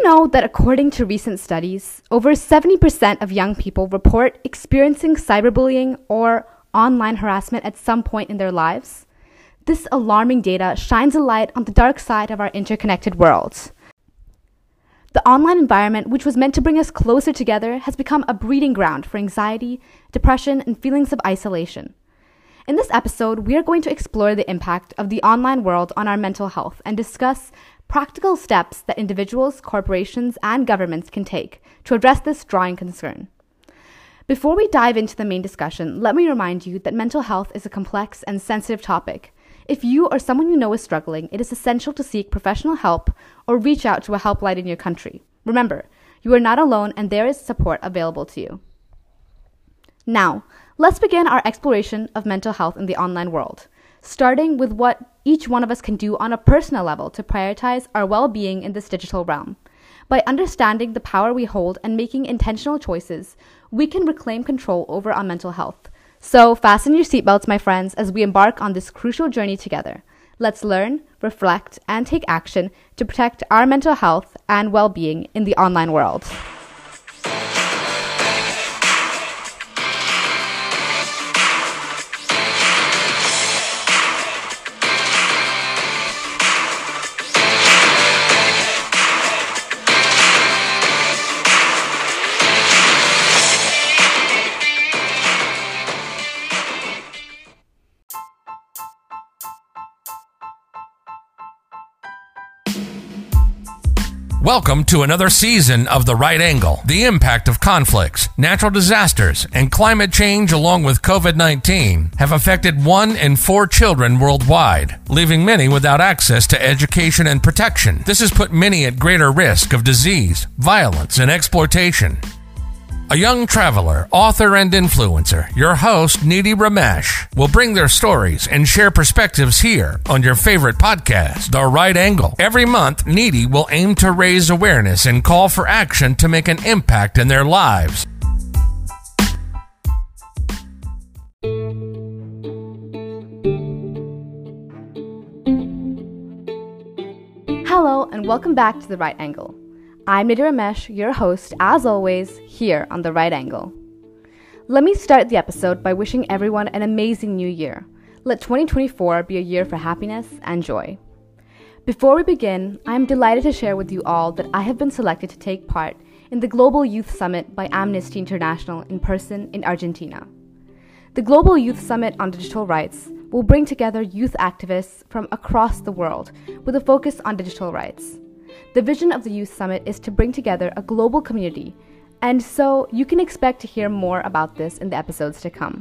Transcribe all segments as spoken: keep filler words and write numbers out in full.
know that according to recent studies, over seventy percent of young people report experiencing cyberbullying or online harassment at some point in their lives? This alarming data shines a light on the dark side of our interconnected world. The online environment, which was meant to bring us closer together, has become a breeding ground for anxiety, depression, and feelings of isolation. In this episode, we are going to explore the impact of the online world on our mental health and discuss practical steps that individuals, corporations, and governments can take to address this drawing concern. Before we dive into the main discussion, let me remind you that mental health is a complex and sensitive topic. If you or someone you know is struggling, it is essential to seek professional help or reach out to a helpline in your country. Remember, you are not alone and there is support available to you. Now, let's begin our exploration of mental health in the online world, starting with what each one of us can do on a personal level to prioritize our well-being in this digital realm. By understanding the power we hold and making intentional choices, we can reclaim control over our mental health. So fasten your seatbelts, my friends, as we embark on this crucial journey together. Let's learn, reflect, and take action to protect our mental health and well-being in the online world. Welcome to another season of The Right Angle. The impact of conflicts, natural disasters, and climate change along with covid nineteen have affected one in four children worldwide, leaving many without access to education and protection. This has put many at greater risk of disease, violence, and exploitation. A young traveler, author, and influencer, your host, Nidhi Ramesh, will bring their stories and share perspectives here on your favorite podcast, The Right Angle. Every month, Nidhi will aim to raise awareness and call for action to make an impact in their lives. Hello, and welcome back to The Right Angle. I'm Nidhi Ramesh, your host, as always, here on The Right Angle. Let me start the episode by wishing everyone an amazing new year. Let twenty twenty-four be a year for happiness and joy. Before we begin, I am delighted to share with you all that I have been selected to take part in the Global Youth Summit by Amnesty International in person in Argentina. The Global Youth Summit on Digital Rights will bring together youth activists from across the world with a focus on digital rights. The vision of the Youth Summit is to bring together a global community, and so you can expect to hear more about this in the episodes to come.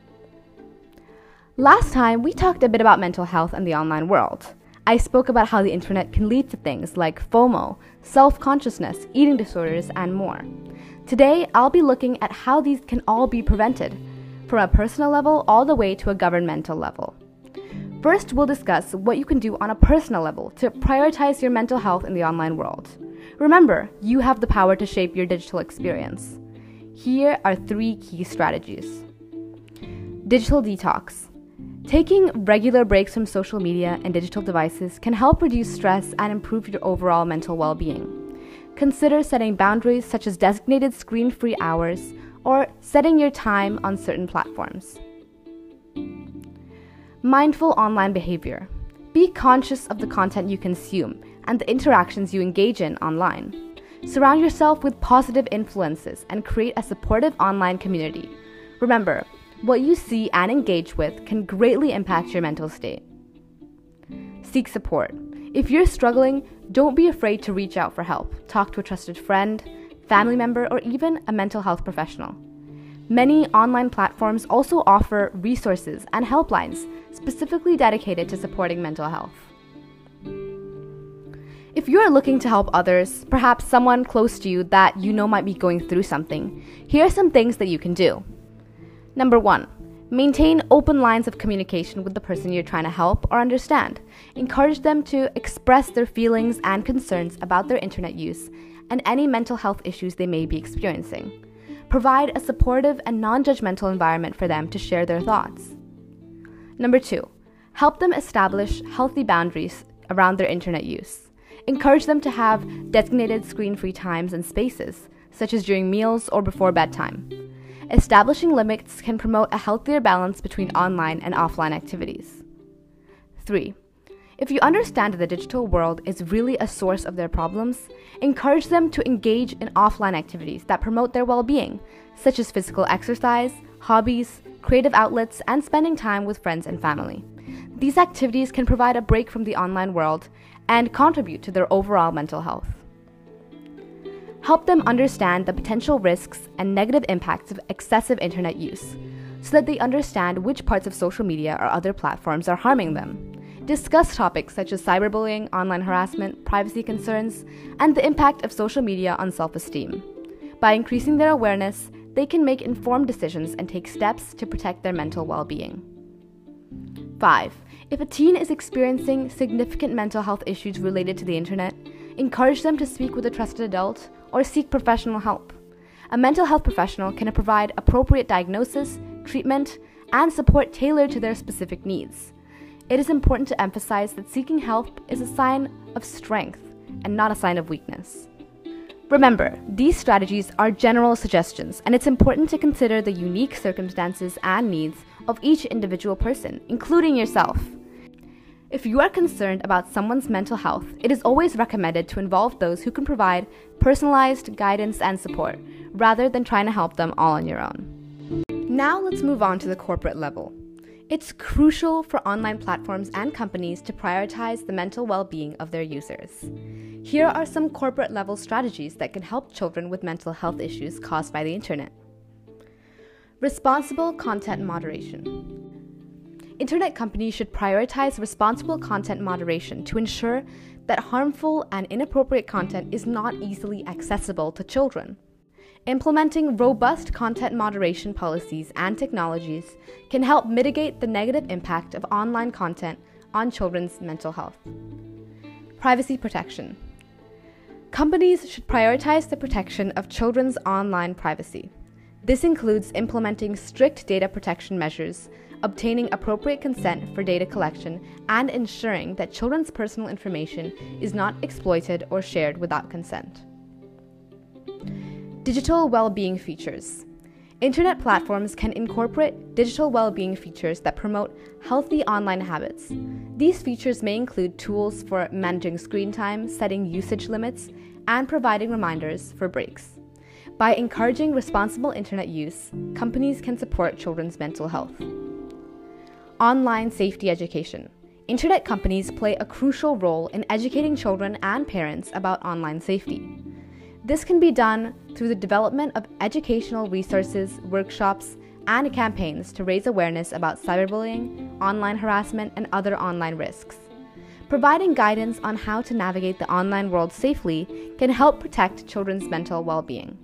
Last time, we talked a bit about mental health and the online world. I spoke about how the internet can lead to things like FOMO, self-consciousness, eating disorders, and more. Today, I'll be looking at how these can all be prevented, from a personal level all the way to a governmental level. First, we'll discuss what you can do on a personal level to prioritize your mental health in the online world. Remember, you have the power to shape your digital experience. Here are three key strategies. Digital detox. Taking regular breaks from social media and digital devices can help reduce stress and improve your overall mental well-being. Consider setting boundaries such as designated screen-free hours or setting your time on certain platforms. Mindful online behavior. Be conscious of the content you consume and the interactions you engage in online. Surround yourself with positive influences and create a supportive online community. Remember, what you see and engage with can greatly impact your mental state. Seek support. If you're struggling, don't be afraid to reach out for help. Talk to a trusted friend, family member, or even a mental health professional. Many online platforms also offer resources and helplines specifically dedicated to supporting mental health. If you are looking to help others, perhaps someone close to you that you know might be going through something, here are some things that you can do. Number one, maintain open lines of communication with the person you're trying to help or understand. Encourage them to express their feelings and concerns about their internet use and any mental health issues they may be experiencing. Provide a supportive and non-judgmental environment for them to share their thoughts. Number two, help them establish healthy boundaries around their internet use. Encourage them to have designated screen-free times and spaces, such as during meals or before bedtime. Establishing limits can promote a healthier balance between online and offline activities. three. If you understand that the digital world is really a source of their problems, encourage them to engage in offline activities that promote their well-being, such as physical exercise, hobbies, creative outlets, and spending time with friends and family. These activities can provide a break from the online world and contribute to their overall mental health. Help them understand the potential risks and negative impacts of excessive internet use, so that they understand which parts of social media or other platforms are harming them. Discuss topics such as cyberbullying, online harassment, privacy concerns, and the impact of social media on self-esteem. By increasing their awareness, they can make informed decisions and take steps to protect their mental well-being. five. If a teen is experiencing significant mental health issues related to the internet, encourage them to speak with a trusted adult or seek professional help. A mental health professional can provide appropriate diagnosis, treatment, and support tailored to their specific needs. It is important to emphasize that seeking help is a sign of strength and not a sign of weakness. Remember, these strategies are general suggestions, and it's important to consider the unique circumstances and needs of each individual person, including yourself. If you are concerned about someone's mental health, it is always recommended to involve those who can provide personalized guidance and support, rather than trying to help them all on your own. Now let's move on to the corporate level. It's crucial for online platforms and companies to prioritize the mental well-being of their users. Here are some corporate-level strategies that can help children with mental health issues caused by the internet. Responsible content moderation. Internet companies should prioritize responsible content moderation to ensure that harmful and inappropriate content is not easily accessible to children. Implementing robust content moderation policies and technologies can help mitigate the negative impact of online content on children's mental health. Privacy protection. Companies should prioritize the protection of children's online privacy. This includes implementing strict data protection measures, obtaining appropriate consent for data collection, and ensuring that children's personal information is not exploited or shared without consent. Digital well-being features. Internet platforms can incorporate digital well-being features that promote healthy online habits. These features may include tools for managing screen time, setting usage limits, and providing reminders for breaks. By encouraging responsible internet use, companies can support children's mental health. Online safety education. Internet companies play a crucial role in educating children and parents about online safety. This can be done through the development of educational resources, workshops, and campaigns to raise awareness about cyberbullying, online harassment, and other online risks. Providing guidance on how to navigate the online world safely can help protect children's mental well-being.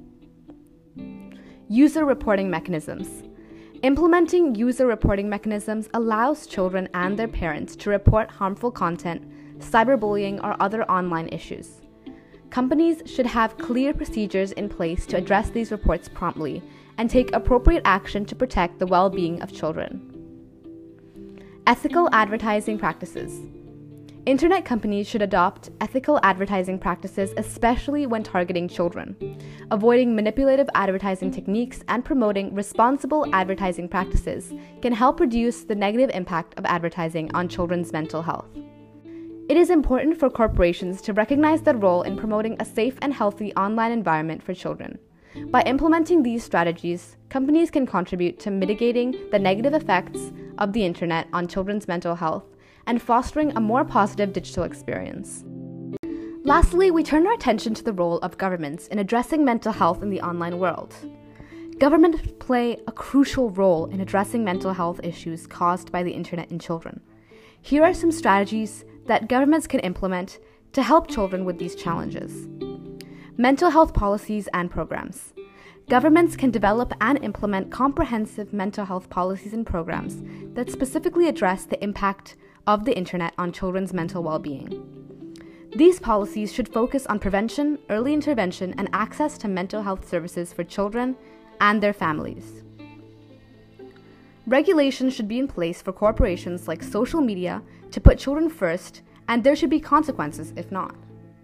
User reporting mechanisms. Implementing user reporting mechanisms allows children and their parents to report harmful content, cyberbullying, or other online issues. Companies should have clear procedures in place to address these reports promptly and take appropriate action to protect the well-being of children. Ethical advertising practices. Internet companies should adopt ethical advertising practices, especially when targeting children. Avoiding manipulative advertising techniques and promoting responsible advertising practices can help reduce the negative impact of advertising on children's mental health. It is important for corporations to recognize their role in promoting a safe and healthy online environment for children. By implementing these strategies, companies can contribute to mitigating the negative effects of the internet on children's mental health and fostering a more positive digital experience. Lastly, we turn our attention to the role of governments in addressing mental health in the online world. Governments play a crucial role in addressing mental health issues caused by the internet in children. Here are some strategies that governments can implement to help children with these challenges. Mental health policies and programs. Governments can develop and implement comprehensive mental health policies and programs that specifically address the impact of the internet on children's mental well-being. These policies should focus on prevention, early intervention, and access to mental health services for children and their families. Regulations should be in place for corporations like social media to put children first, and there should be consequences if not.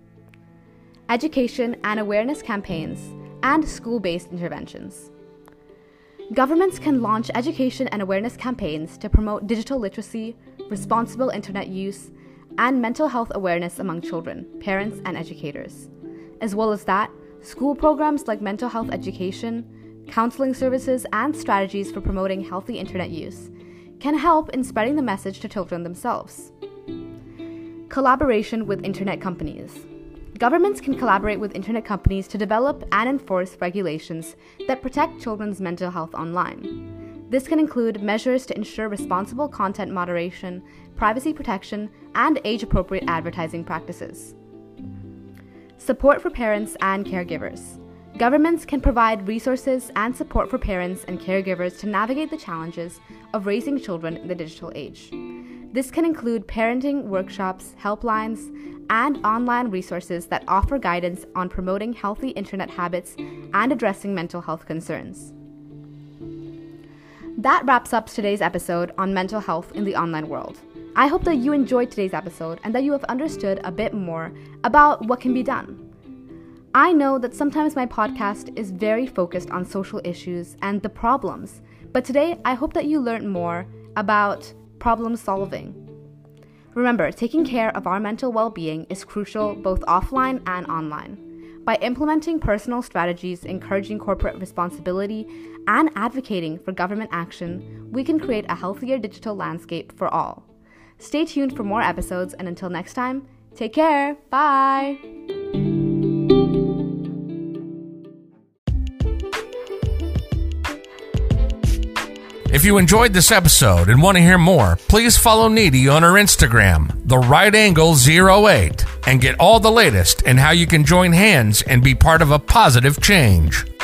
education and awareness campaigns, and school-based interventions. Governments can launch education and awareness campaigns to promote digital literacy, responsible internet use, and mental health awareness among children, parents, and educators. As well as that, school programs like mental health education, counseling services, and strategies for promoting healthy internet use can help in spreading the message to children themselves. Collaboration with internet companies. Governments can collaborate with internet companies to develop and enforce regulations that protect children's mental health online. This can include measures to ensure responsible content moderation, privacy protection, and age-appropriate advertising practices. Support for parents and caregivers. Governments can provide resources and support for parents and caregivers to navigate the challenges of raising children in the digital age. This can include parenting workshops, helplines, and online resources that offer guidance on promoting healthy internet habits and addressing mental health concerns. That wraps up today's episode on mental health in the online world. I hope that you enjoyed today's episode and that you have understood a bit more about what can be done. I know that sometimes my podcast is very focused on social issues and the problems, but today I hope that you learned more about problem solving. Remember, taking care of our mental well-being is crucial both offline and online. By implementing personal strategies, encouraging corporate responsibility, and advocating for government action, we can create a healthier digital landscape for all. Stay tuned for more episodes, and until next time, take care. Bye! If you enjoyed this episode and want to hear more, please follow Needy on her Instagram, the right angle zero eight, and get all the latest in how you can join hands and be part of a positive change.